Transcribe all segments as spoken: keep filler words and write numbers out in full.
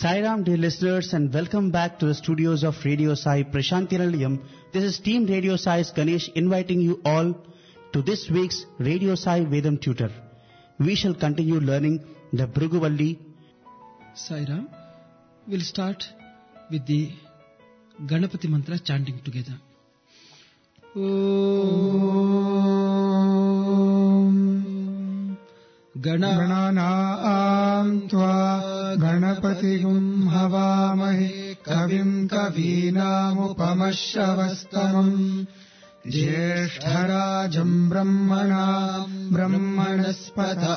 Sairam, dear listeners, and welcome back to the studios of Radio Sai Prashanthiralayam. This is Team Radio Sai's Ganesh inviting you all to this week's Radio Sai Vedam Tutor. We shall continue learning the Bhruguvalli. Sairam, we'll start with the Ganapati mantra chanting together. Om Gananam Tva Ganapati-gum Havamahe Kavim Kavinam-upamashavastamam Jyeshtarajam Brahmanam Brahmanaspata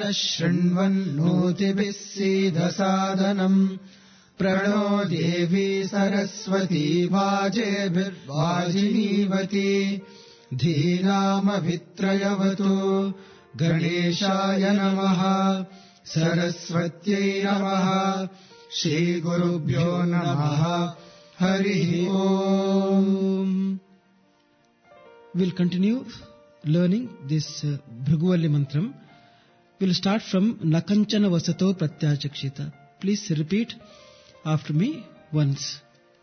Anashrinvan-notibis-siddhasadanam Prano Devi Saraswati Vajebhir-vajinivati Dheenam-avitrayavatu Ganeshaya Namaha Saraswatyai Namaha Shri Gurubhyo Namaha Hari Om. We'll continue learning this uh, Bhruguvalli mantram. We'll start from Nakanchana Vasato Pratyachakshita. Please repeat after me once.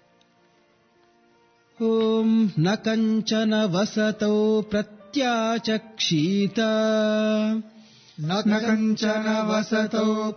Om Nakanchana Vasato Pratyachakshita Nakanchana Vasato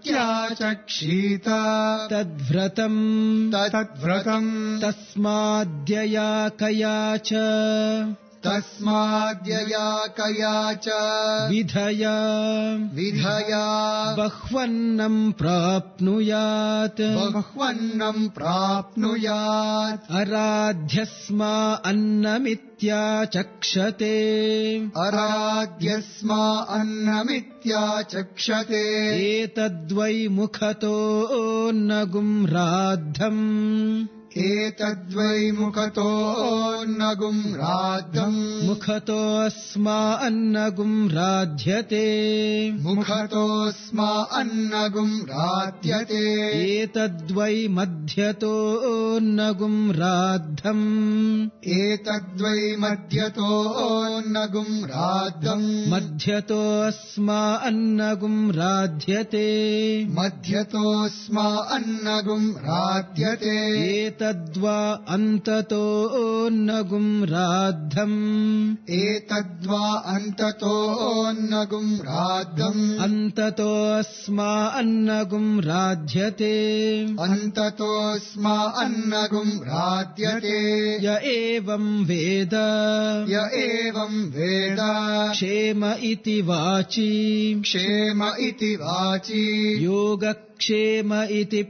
Pratyachakshita Tadvratam Tadvratam Tasmadhyaya Kayacha Tasmadhyaya Kayacha Vidhaya Vidhaya Bahvannam Prapnuyat Bahvannam Prapnuyat Aradhyasma Annamitya Chakshate Aradhyasma Annamitya Chakshate Etadvai Mukhato Nagum Radham Etadvai Mukhato Nagum Radham Mukhato Asma Annagum Radhyate Mukhato Sma Annagum Radhyate Etadvai Madhyato Nagum Radham Etadvai Madhyato Nagum Radham Madhyato Asma Annagum Radhyate Madhyato Sma Annagum Radhyate Etadva Antato Nagum Radham Etadva Antato Nagum Radham Antato Asma Annagum Radhyate Antato Sma Annagum Radhyate Ya evam Veda Ya evam Veda Kshema iti Vachi Kshema iti Vachi Yoga Kshema iti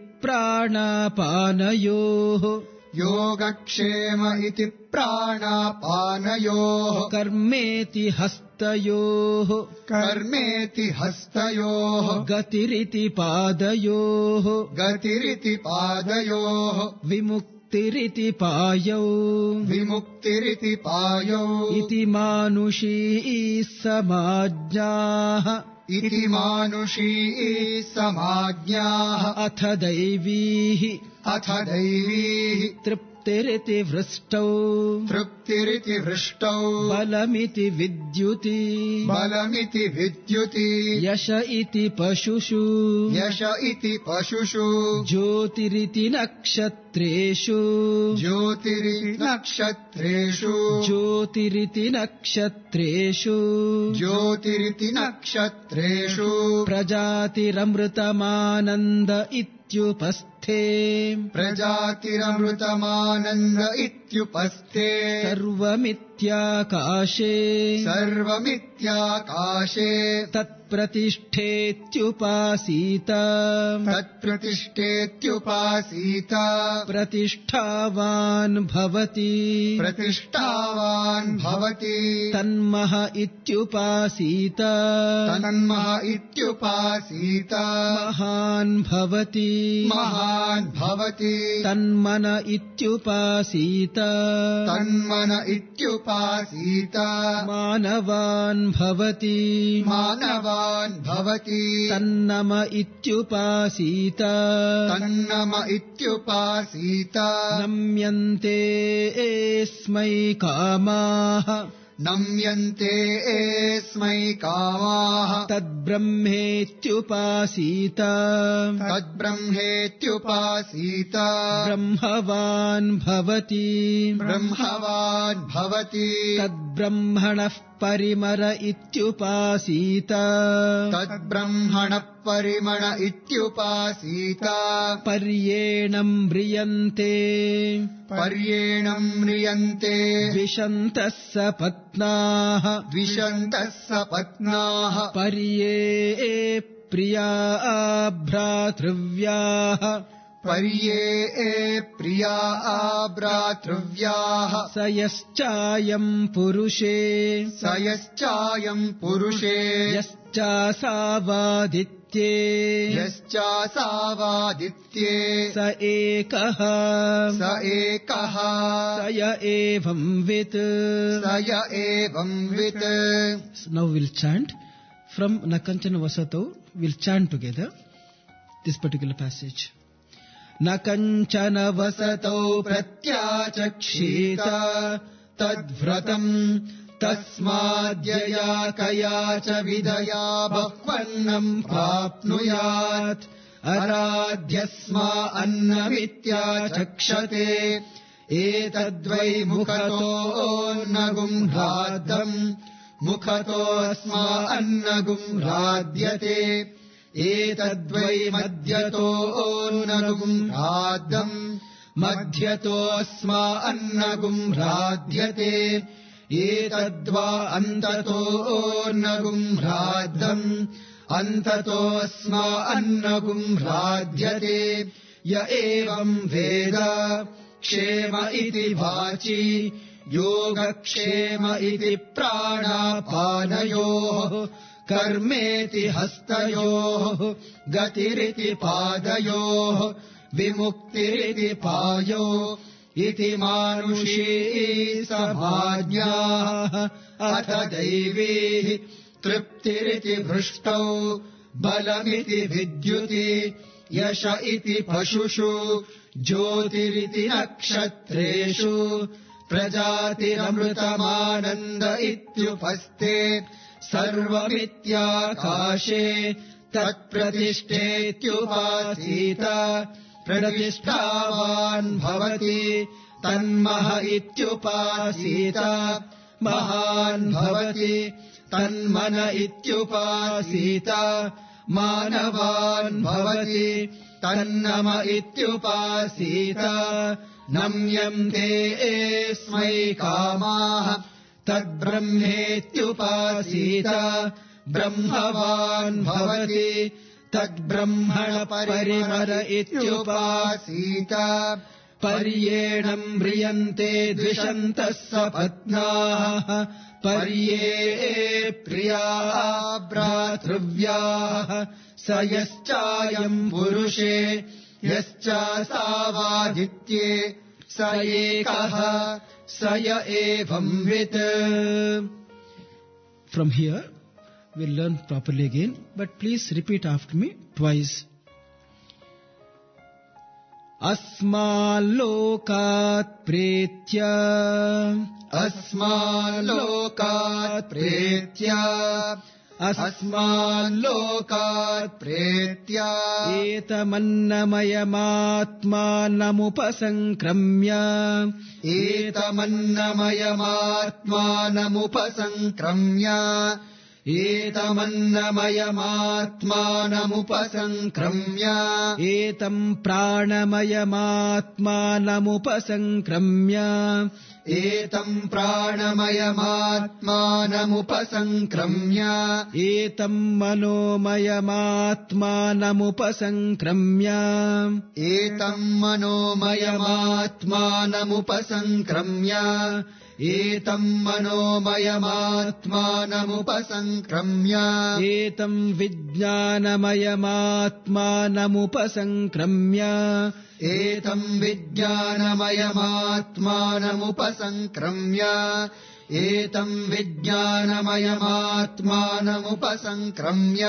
Pranapanayoh Yogakshema iti Pranapanayoh Karmeti Hastayoh Karmeti Hastayoh Gatiriti Padayoh Gatiriti Padayoh Vimuktiriti Payo Vimuktiriti Payo Iti Manushi Samajnah Iti Manushi Samajnah Atha Daivihi Atha Daivihi Triptiriti Vristau Triptiriti Vristau Balamiti Vidyuti Balamiti Vidyuti Yasha iti Pashushu Yasha iti Pashushu Jyotiriti Nakshatreshu Jyotiriti Nakshatreshu Jyotiriti Nakshatreshu Jyotiriti Nakshatreshu Prajatiramritamananda ityupasthe Prajatiramritamananda ityupasthe Sarvamityakashe Sarvamityakashe Tatpratishthethyupasita Tatpratishthethyupasita Pratishthavan bhavati Pratishthavan bhavati Tanmaha ityupasita Tanmaha ityupasita Mahan bhavati Mahan bhavati Tanmana ityupasita Tanmana ityupasita Manavan bhavati Manavan bhavati Tannama ityupasita Tannama ityupasita Namyante esmai kamaha नम्यन्ते एस्मै कामाः तद्ब्रह्मेत्युपासीत तद्ब्रह्मेत्युपासीत ब्रह्मवान् भवति ब्रह्मवान् भवति तद्ब्रह्मणः परिमर इत्युपासीत तद्ब्रह्मणः परिमण इत्युपासीत पर्येणं म्रियन्ते पर्येणं म्रियन्ते द्विषन्तः सपत्नाः द्विषन्तः सपत्नाः पर्ये प्रिया भ्रातृव्याः पर्ये प्रिया भ्रातृव्याः स यश्चायं पुरुषे स यश्चायं पुरुषे यश्चासावादित्ये यश्चासावादित्ये स एकः स एकः स य एवं वित् स य एवं वित्. Now we'll chant from Nakanchana Vasato. We'll chant together this particular passage. न कञ्चन वसतौ प्रत्याचक्षेत तद्व्रतम् तस्माद्यया कया च विदया बह्वन्नम् प्राप्नुयात् अराध्यस्मा अन्नमित्याचक्षते एतद्वै मुखतोऽन्नगुम् ह्राद्धम् मुखतोऽस्मा अन्नगुम् ह्राद्यते एतद्वै मध्यतोऽन्नगुम् ह्राद्धम् मध्यतोऽस्मा अन्नगुम् ह्राध्यते एतद्वा अन्ततोऽन्नगुम् ह्राद्धम् अन्ततोऽस्मा अन्नगुम् ह्राध्यते य एवम् वेद क्षेम इति वाचि योगक्षेम इति प्राणापानयोः कर्मेति हस्तयोः गतिरिति पादयोः विमुक्तिरिति पायो इति मानुषी समाज्ञाः अथ दैवीः तृप्तिरिति भृष्टौ बलमिति विद्युति यश इति पशुषु ज्योतिरिति नक्षत्रेषु प्रजातिरमृतमानन्द इत्युपस्थे सर्वमित्याकाशे तत्प्रतिष्ठेत्युपासीत प्रतिष्ठावान् भवति तन्मह इत्युपासीत महान् भवति तन्मन इत्युपासीत मानवान् भवति तन्नम इत्युपासीत नम्यन्ते एस्मै कामाः तद्ब्रह्मेत्युपासीत ब्रह्मवान् भवति तद्ब्रह्मण परिमर इत्युपासीत पर्येणं म्रियन्ते द्विषन्तः सपत्नाः पर्ये प्रिया भ्रातृव्याः स यश्चायं पुरुषे यश्चासावादित्ये स एकः स य एवं वित्. From here we'll learn properly again, but please repeat after me twice. अस्माल्लोकात् प्रेत्य अस्माल्लोकात् प्रेत्य अस्माल्लोकात् प्रेत्य एतमन्नमयमात्मानमुपसङ्क्रम्य एतमन्नमयमात्मानमुपसङ्क्रम्य एतमन्नमयमात्मानमुपसङ्क्रम्य एतं प्राणमयमात्मानमुपसङ्क्रम्य एतं प्राणमयमात्मानमुपसङ्क्रम्य एतं मनोमयमात्मानमुपसङ्क्रम्य एतं मनोमयमात्मानमुपसङ्क्रम्य एतं मनोमयमात्मानमुपसङ्क्रम्य एतं विज्ञानमयमात्मानमुपसङ्क्रम्य एतं विज्ञानमयमात्मानमुपसङ्क्रम्य एतं विज्ञानमयमात्मानमुपसङ्क्रम्य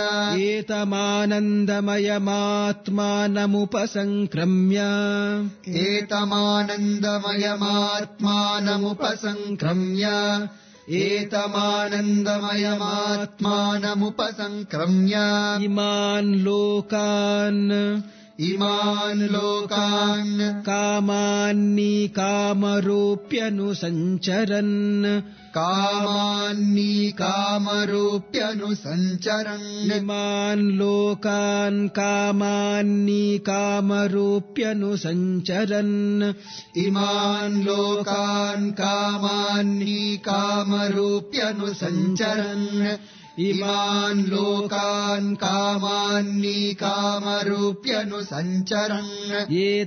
एतमानन्दमयमात्मानमुपसङ्क्रम्य एतमानन्दमयमात्मानमुपसङ्क्रम्य एतमानन्दमयमात्मानमुपसङ्क्रम्य इमान् लोकान् इमान् लोकान् कामान्नि कामरूप्यनुसञ्चरन् कामान्नि कामरूप्यनुसञ्चरन् इमान् लोकान् कामान्नि कामरूप्यनुसञ्चरन् इमान् लोकान् कामान्नि कामरूप्यनुसञ्चरन् इमान् लोकान् कामान्नि कामरूप्यनुसञ्चरन्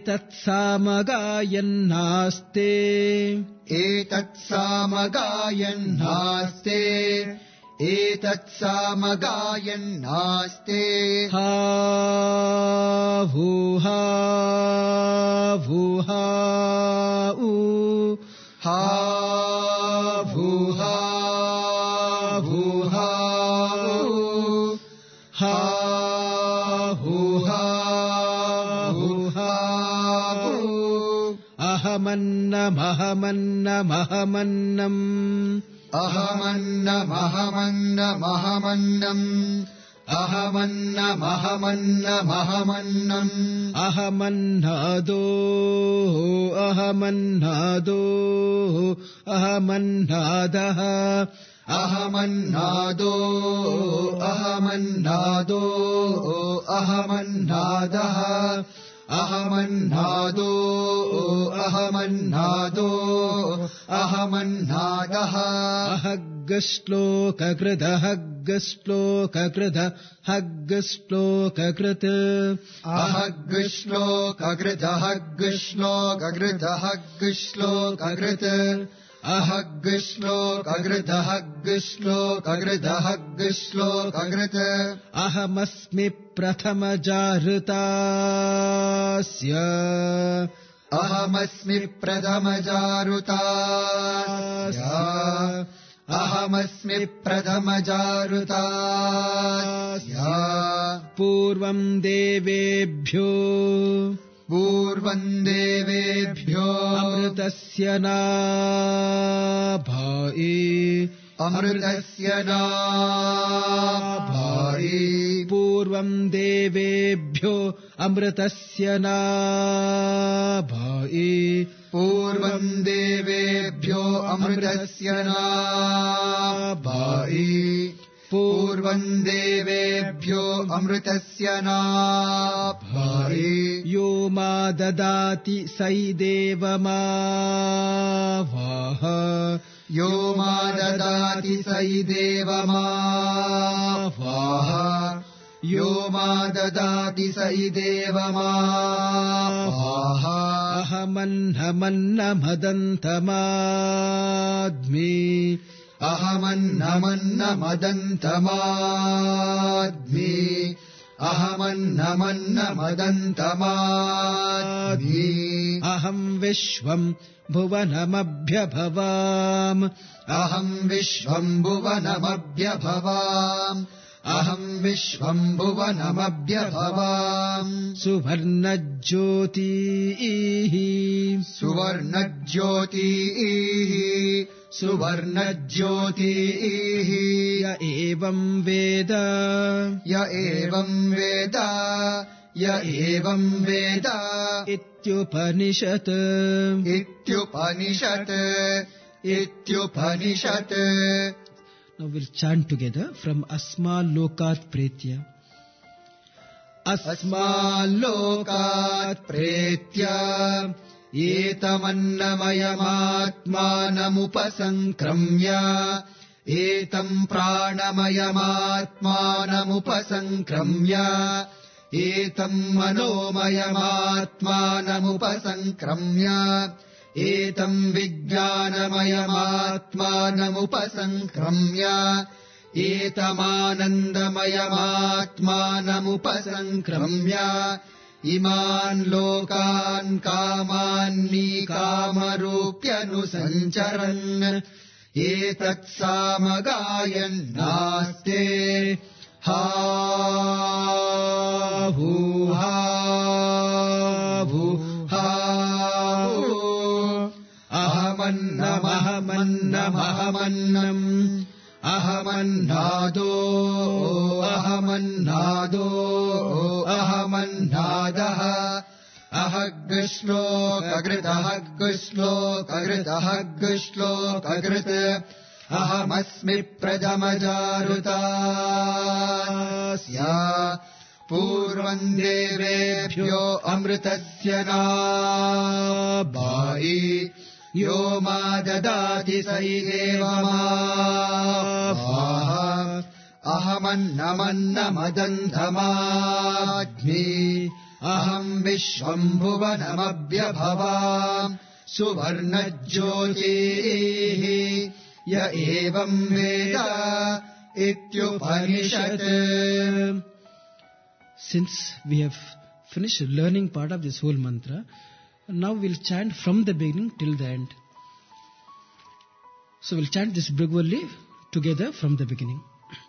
एतत्सामगायन्नास्ते एतत्सामगायन्नास्ते एतत्सामगायन्नास्ते हा भूहा भूहा ऊ हा भूहा भूहा हा भूहा भूहा अहमन्नमहमन्नमहमन्नम् अहमन्नमहमन्नमहमन्नम् अहमन्नमहमन्नमहमन्नम् अहमन्नादो अहमन्नादो अहमन्नादः अहमन्नादो अहमन्नादो अहमन्नादः अहमन्नादो अहमन्नादो अहमन्नादः अहग्गश्लोककृत हग्गश्लोककृत हग्गश्लोककृत अहग्श्लोककृत हग्श्लोककृत हग्श्लोककृत अहग्श्लोककृत हग्श्लोककृत हग्श्लोककृत अहमस्मि प्रथमजारुतास्य अहमस्मि प्रथमजारुतास्य अहमस्मि प्रथमजारुतास्य पूर्वं देवेभ्यो पूर्वं देवेभ्यो अमृतस्य नाभाए अमृतस्य नाभाए पूर्वं देवेभ्यो अमृतस्य नाभाए पूर्वं देवेभ्यो अमृतस्य नाभाए पूर्वं देवेभ्यो अमृतस्य नाभाए यो मा ददाति सै देवमावाह यो मा ददाति सै देवमावाह यो मा ददाति सै देवमावाह अहमन्नमन्नमदन्तमाद्मि अहमन्नमन्नमदन्तमाद्मि अहमन्नमन्नमदन्तमाद्मि अहं विश्वं भुवनमभ्यभवाम् अहं विश्वं भुवनमभ्यभवाम् अहं विश्वं भुवनमभ्यभवाम् सुवर्णज्योतिः सुवर्णज्योतिः सुवर्णज्योतिः य एवं वेद य एवं वेद य एवं वेद इत्युपनिषत् इत्युपनिषत् इत्युपनिषत्. Now we'll chant together from Asmalokat Pretya. अस्माल्लोकात् प्रेत्य एतमन्नमयमात्मानमुपसङ्क्रम्य एतम् प्राणमयमात्मानमुपसङ्क्रम्य एतम् मनोमयमात्मानमुपसङ्क्रम्य एतम् विज्ञानमयमात्मानमुपसङ्क्रम्य एतमानन्दमयमात्मानमुपसङ्क्रम्य इमान् लोकान् कामान्नि कामरूप्यनुसञ्चरन् एतत्सामगायन्नास्ते हा भूहा भूहा अहमन्नमहमन्नमहमन्नम् अहमन्नादो अहमन्नादो अहमन्नादः अहग्श्लोककृतः श्लोककृतः अहमस्मि प्रजमजारुतास्य पूर्वम् देवेभ्यो अमृतस्य नाबायि यो मा ददाति स एव मा अहमन्नमन्नमदन्धमाग्नि अहम् विश्वम् भुवनमभ्यभवाम् सुवर्णज्योतिः य एवम् वेद इत्युपनिषत्. Since we have finished learning part of this whole mantra, now we'll chant from the beginning till the end. So we'll chant this Bhriguvalli together from the beginning.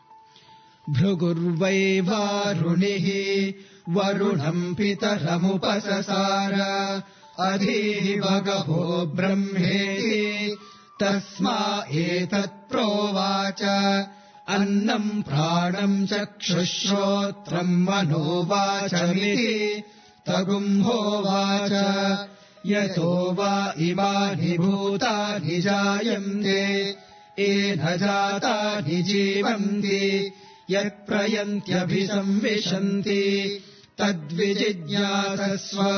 Bhrugurvai varunihi varunam pitaramupasasara adhihi bhagavo brahmeti tasma etat provacha annam pranam chakshushrotram manovachamiti tagum hovacha yato va imani bhutani jayante ena jatani jivanti yat prayantyabhisamvishanti tadvijijñāsasva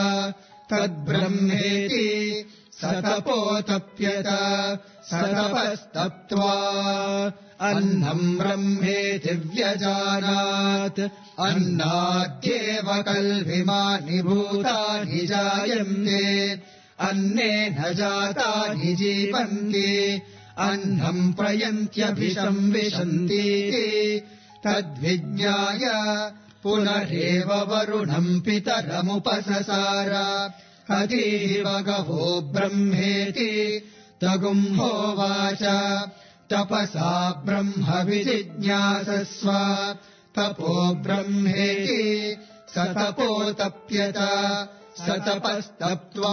tadbrahmeti satapotapyata satapastaptva annam brahmeti vyajanat annadyeva kalvimani bhutani jayante annena jatani jivanti annam prayantyabhisamvishanti tadvijñāya punareva varunam pitaramupasasara adhihi bhagavo brahmeti tagum hovacha tapasa brahma vijijñāsasva tapo brahmeti satapotapyata satapastaptva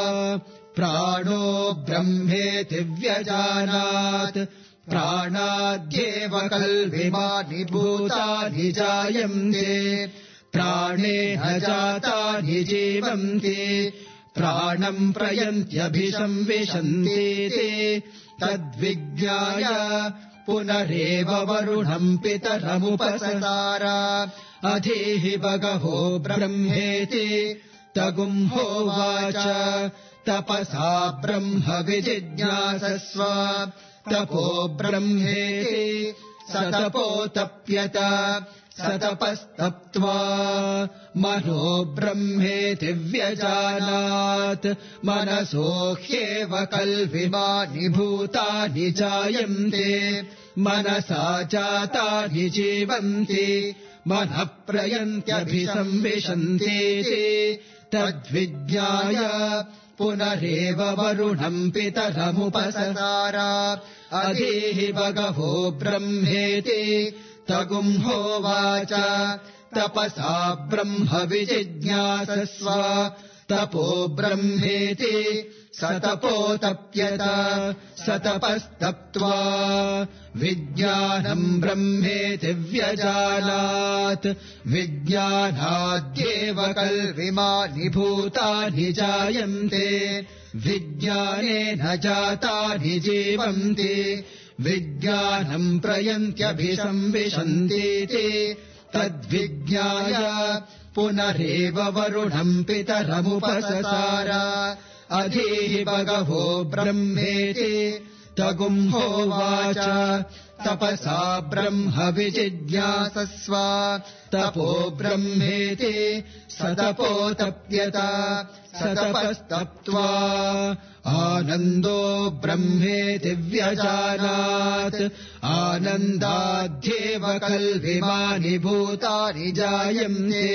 prāṇo brahmeti vyajanāt prāṇādyeva kalvimāni bhūtāni jāyante prāṇena jātāni jivanti prāṇam prayantyabhisamvishanti tadvijñāya punareva varunam pitaramupasasara adhihi bhagavo brahmeti tagum hovacha tapasa brahma vijijñāsasva tapo brahmeti satapotapyata satapastaptva mano brahmeti vyajanāt manaso hyeva kalvimāni bhūtāni jāyante manasā jātāni jivanti manah prayantyabhisamvishanti tadvijñāya punareva varunam pitaramupasasara adhihi bhagavo brahmeti tagum hovacha tapasa brahma vijijñāsasva tapo brahmeti satapotapyata satapastaptva vijñānam brahmeti vyajanāt vijñānādyeva kalvimāni bhūtāni jāyante vijñānena jātāni jivanti vijñānam prayantyabhisamvishanti tadvijñāya punareva varunam pitaramupasasara adhihi bhagavo brahmeti tagum hovacha tapasa brahma vijijñāsasva tapo brahmeti satapotapyata satapastaptva ānando brahmeti vyajanāt ānandādyeva kalvimāni bhūtāni jāyante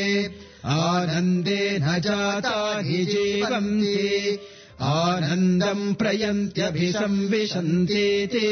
ānandena jātāni jivanti ānandam prayantyabhisamvishanti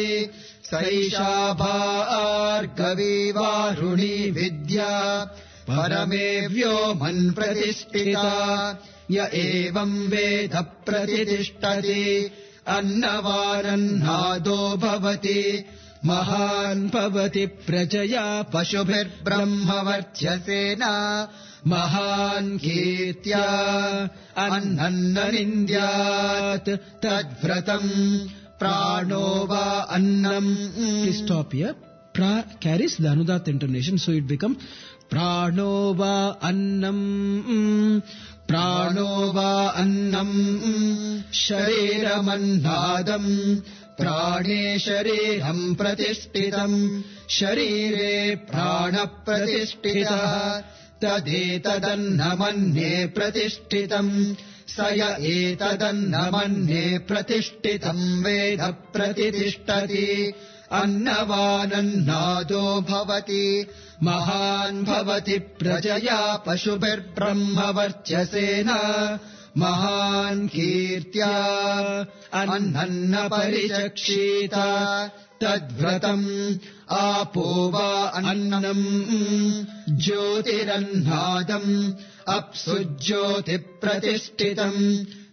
saisha bhārgavi vāruni vidya paramevyo man pratisthita ya evam veda pratitishthati annavāranādo bhavati महान् भवति प्रजया पशुभिर्ब्रह्मवर्चसेन महान् कीर्त्या अन्नं न निन्द्यात् तद्व्रतम् प्राणो वा अन्नम्. Please stop here. Pra carries the Anudat intonation, so it becomes prano va annam. Prano va annam shareeramannadam. Prane shareeram pratishthitam. Sharire prana pratishtitah. Tadetadannamanye pratishthitam. Saya etadannamanye pratishthitam veda pratitishthati. अन्नवानन्नादो भवति महान् भवति प्रजया पशुभिर्ब्रह्मवर्चसेन महान् कीर्त्या अन्नं न परिचक्षीत तद्व्रतम् आपो वा अन्नम् ज्योतिरन्नादम् अप्सु ज्योतिप्रतिष्ठितम्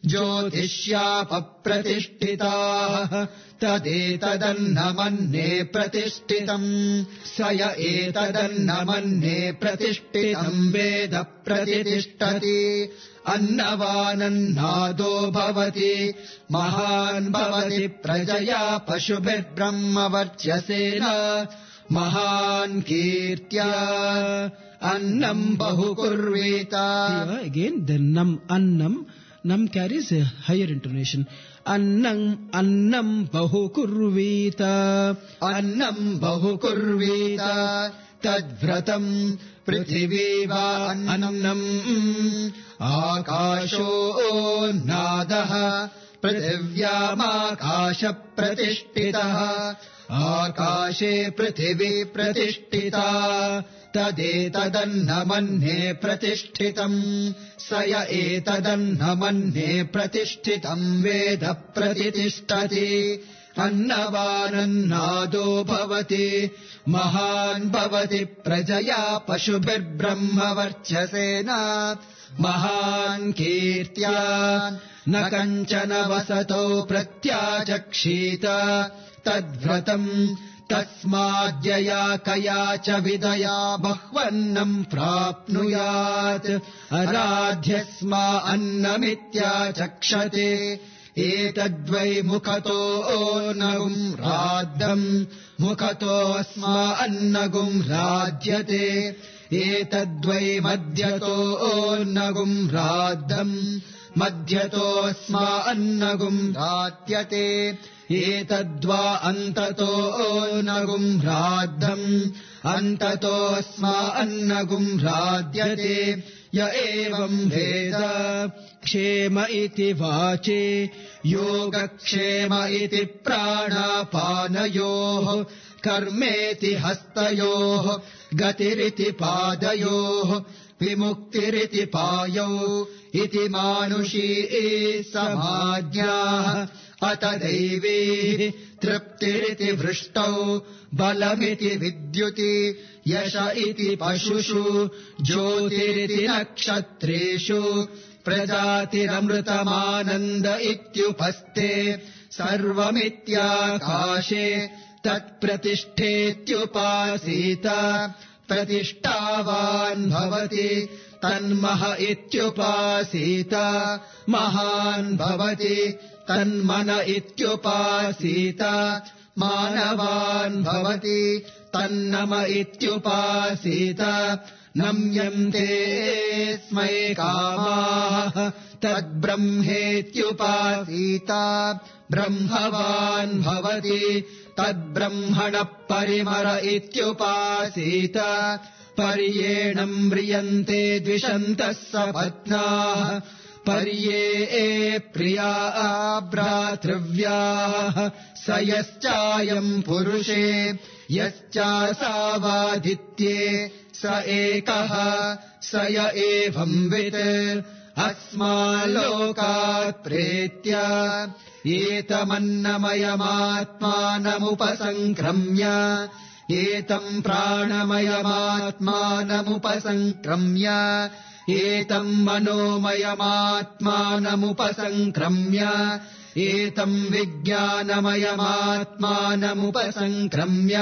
ज्योतिष्यापप्रतिष्ठिताः तदेतदन्नमन्ये प्रतिष्ठितम् स य एतदन्नमन्ये प्रतिष्ठितम् वेद प्रतिष्ठति अन्नवानन्नादो भवति महान् भवति प्रजया पशुभिर्ब्रह्मवर्चसेन महान् कीर्त्या अन्नं बहुकुर्वीत. Again the nam annam. Nam carries a higher intonation. Annam annam bahukurvita. Annam bahukurvita. Tadvratam prithiveva annam. Akasho nadaha. Prithivyāmakāsha pratishtitah. Akāshe prithivī pratishtitā. तदेतदन्नमन्ये प्रतिष्ठितम् स य एतदन्नमन्ये प्रतिष्ठितम् वेद प्रतिष्ठति अन्नवानन्नादो भवति महान् भवति प्रजया पशुभिर्ब्रह्मवर्चसेन महान् कीर्त्या न कञ्चन वसतो प्रत्याचक्षीत तद्व्रतम् तस्माद्यया कया च विदया बह्वन्नम् प्राप्नुयात् अराध्यस्मा अन्नमित्याचक्षते एतद्वै मुखतो ओन्नगुम् राद्धम् मुखतोऽस्मा अन्नगुम् राध्यते एतद्वै मध्यतो ओन्नगुम् राद्धम् मध्यतोऽस्मा अन्नगुम् राध्यते एतद्वा अन्ततो ओन्नगुम् राद्धम् अन्ततोऽस्मा अन्नगुम् राध्यते य एवम् वेद क्षेम इति वाचे योगक्षेम इति प्राणापानयोः कर्मेति हस्तयोः गतिरिति पादयोः विमुक्तिरिति पायौ इति मानुषी समाज्ञाः अत दैवी तृप्तिरिति वृष्टौ बलमिति विद्युति यश इति पशुषु ज्योतिरिति नक्षत्रेषु प्रजातिरमृतमानन्द इत्युपस्थे सर्वमित्याकाशे तत्प्रतिष्ठेत्युपासीत प्रतिष्ठावान् भवति तन्मह इत्युपासीत महान् भवति तन्मन इत्युपासीत मानवान् भवति तन्नम इत्युपासीत नम्यन्ते स्मै कामाः तद्ब्रह्मेत्युपासीत ब्रह्मवान् भवति तद्ब्रह्मणः परिमर इत्युपासीत पर्येणम् म्रियन्ते द्विषन्तः सपत्नाः पर्ये प्रिया भ्रातृव्याः स यश्चायम् पुरुषे यश्चासावादित्ये स एकः स य एवंवित् अस्माल्लोकात् प्रेत्य एतमन्नमयमात्मानमुपसङ्क्रम्य एतम् प्राणमयमात्मानमुपसङ्क्रम्य एतम् मनोमयमात्मानमुपसङ्क्रम्य एतम् विज्ञानमयमात्मानमुपसङ्क्रम्य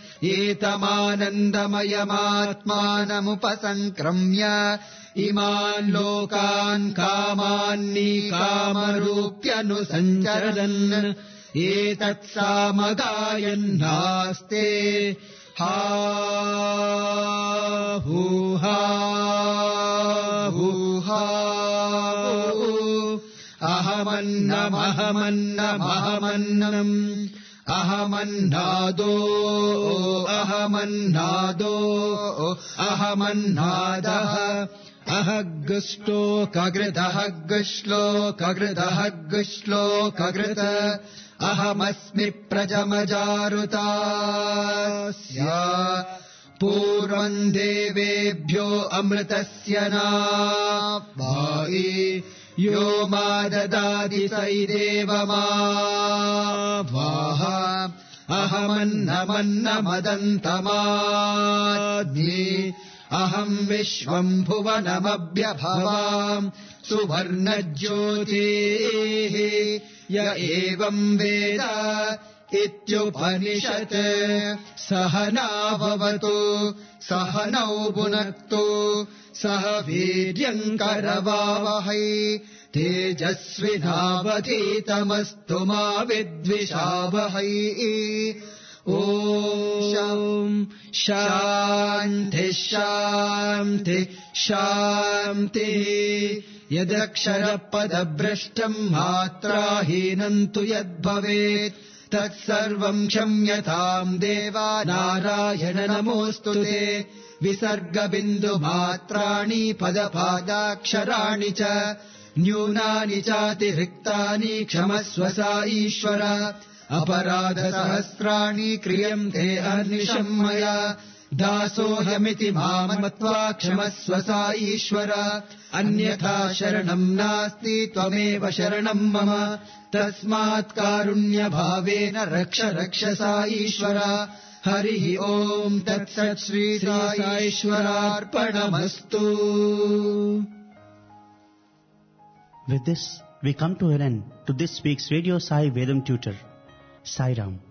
एतमानन्दमयमात्मानमुपसङ्क्रम्य इमान् लोकान् कामान्निकामरूप्यनुसञ्चरन् एतत्सामगायन्नास्ते हा हूहा हूहा अहमन्नमहमन्नमहमन्नम् अहमन्नादो अहमन्नादो अहमन्नादः अहग्श्लोककृदहग्श्लोककृदहग्श्लोककृत अहमस्मि प्रजमजारुतास्य पूर्वम् देवेभ्यो अमृतस्य नावायि यो मा ददाति सैदेव मा वाह अहमन्नमन्नमदन्तमाद्ये अहम् विश्वम् भुवनमभ्यभवाम् सुवर्णज्योतिः य एवम् वेद इत्युपनिषत् सहना भवतु सहनौ भुनक्तु सह वीर्यम् करवावहै तेजस्विनावधीतमस्तु मा विद्विषावहै ॐ शान्तिः शान्तिः शान्तिः यदक्षरपदभ्रष्टम् मात्राहीनम् तु यद्भवेत् तत्सर्वम् क्षम्यताम् देवा नारायण नमोऽस्तु ते विसर्गबिन्दुमात्राणि पदपादाक्षराणि च न्यूनानि चातिरिक्तानि क्षमस्व सा ईश्वर अपराधसहस्राणि क्रियन्ते अनिशम् मया दासोऽहमिति माम् मत्वा क्षमस्व सा ईश्वर अन्यथा शरणम् नास्ति त्वमेव शरणम् मम तस्मात् कारुण्यभावेन रक्ष रक्ष सा ईश्वर हरिः ओम् तत्सत् Shri साईश्वरार्पणमस्तु. With this, we come to an end to this week's Radio Sai Vedam Tutor. Sai Ram.